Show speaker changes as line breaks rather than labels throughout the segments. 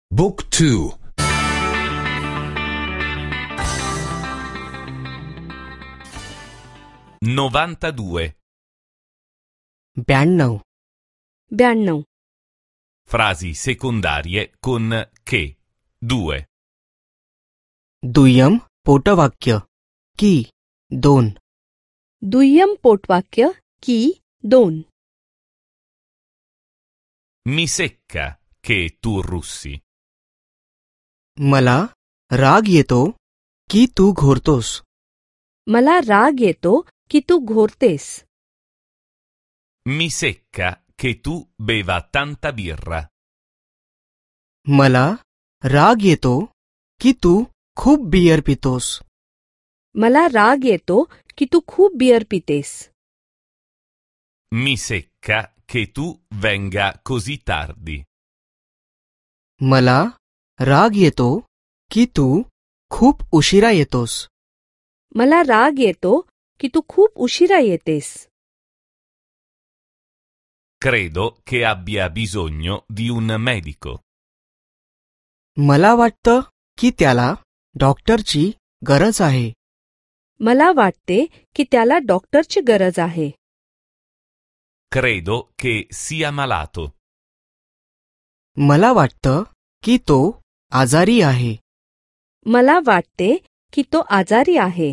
Book 2.
92.
92.
92.
Frasi secondarie con che. 2.
दुय्यम पोटवाक्य की 2.
दुय्यम पोटवाक्य की 2.
Mi secca che tu russi.
मला राग येतो की तू घोरतोस.
मला राग येतो की तू घोरतेस.
Mi secca che tu beva tanta birra.
मला राग येतो की तू खूप बियर पितोस.
मला राग येतो की तू खूप बियर पितेस.
Mi secca che tu venga così tardi.
मला राग येतो की तू खूप उशिरा येतोस.
मला राग येतो की तू खूप उशिरा येतेस.
Credo che abbia bisogno di un medico.
मला वाटतं की त्याला डॉक्टरची गरज आहे.
मला वाटते की त्याला डॉक्टरची गरज आहे.
Credo che sia malato.
मला वाटतं की तो आजारी आहे.
मला वाटते की तो आजारी आहे.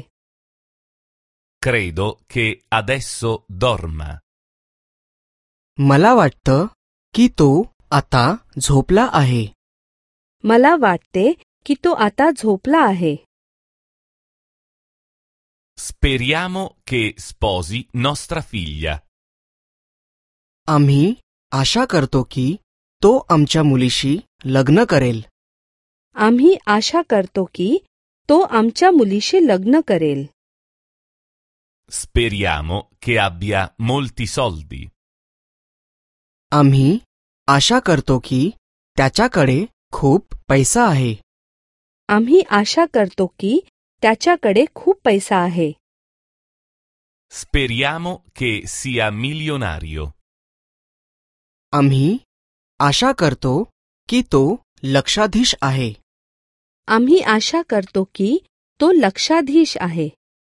Credo che adesso dorma.
मला वाटतं की तो आता झोपला आहे.
मला वाटते की तो आता झोपला आहे.
Speriamo che sposi nostra figlia.
आम्ही आशा करतो की तो आमच्या मुलीशी लग्न करेल.
आम्ही आशा करतो की तो आमच्या मुलीशी लग्न करेल.
Speriamo che abbia molti soldi.
आम्ही आशा करतो की त्याच्याकडे खूप पैसा आहे.
आम्ही आशा करतो की त्याच्याकडे खूप पैसा आहे.
Speriamo che sia milionario.
आम्ही आशा करतो की तो लक्षाधीश आहे.
आम्ही आशा करतो की तो लक्षाधीश आहे.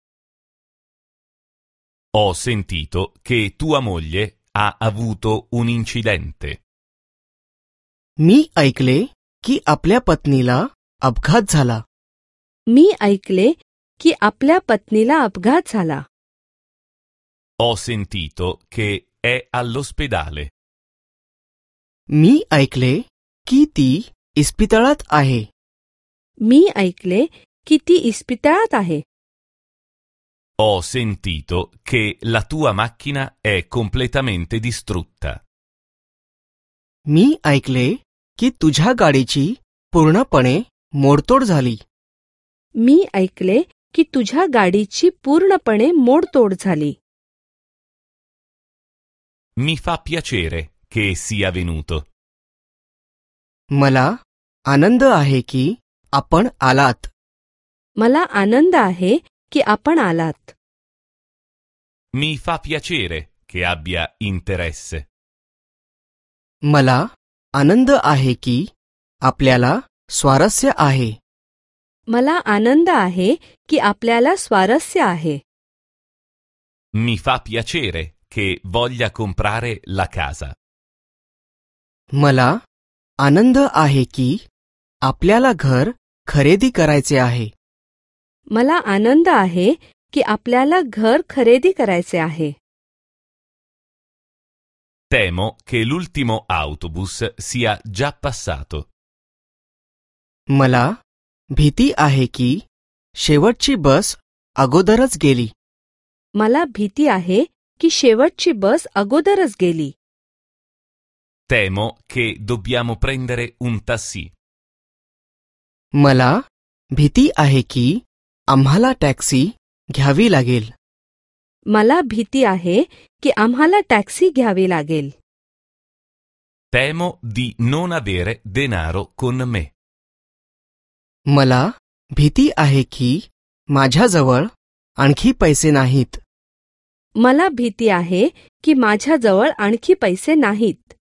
Ho sentito che tua moglie ha avuto un incidente.
मी ऐकले की आपल्या पत्नीला अपघात झाला.
मी ऐकले की आपल्या पत्नीला अपघात झाला.
Ho sentito che è all'ospedale.
मी ऐकले की ती इस्पितळात आहे.
मी ऐकले की ती इस्पितळात आहे.
Ho sentito che la tua macchina è completamente distrutta.
मी ऐकले की तुझ्या गाडीची पूर्णपणे मोडतोड झाली.
मी ऐकले की तुझ्या गाडीची पूर्णपणे मोडतोड झाली.
Mi fa piacere che sia venuto.
मला आनंद आहे की आपण आलात.
मला आनंद आहे की आपण आलात.
Mi fa piacere che abbia interesse.
मला आनंद आहे की आपल्याला स्वारस्य आहे.
मला आनंद आहे की आपल्याला स्वारस्य आहे.
Mi fa piacere che voglia comprare la casa.
मला आनंद आहे की आपल्याला घर खरेदी करायचे आहे.
मला आनंद आहे की आपल्याला घर खरेदी करायचे आहे.
Temo che l'ultimo autobus sia già passato.
मला भीती आहे की शेवटची बस अगोदरच गेली.
मला भीती आहे की शेवटची बस अगोदरच गेली.
Temo che dobbiamo prendere un taxi.
मला भीती आहे की आम्हाला टॅक्सी घ्यावी लागेल.
मला भीती आहे की आम्हाला टॅक्सी घ्यावी लागेल.
Temo di non avere denaro con me.
मला भीती आहे की माझ्याजवळ आणखी पैसे नाहीत.
मला भीती आहे की माझ्याजवळ आणखी पैसे नाहीत.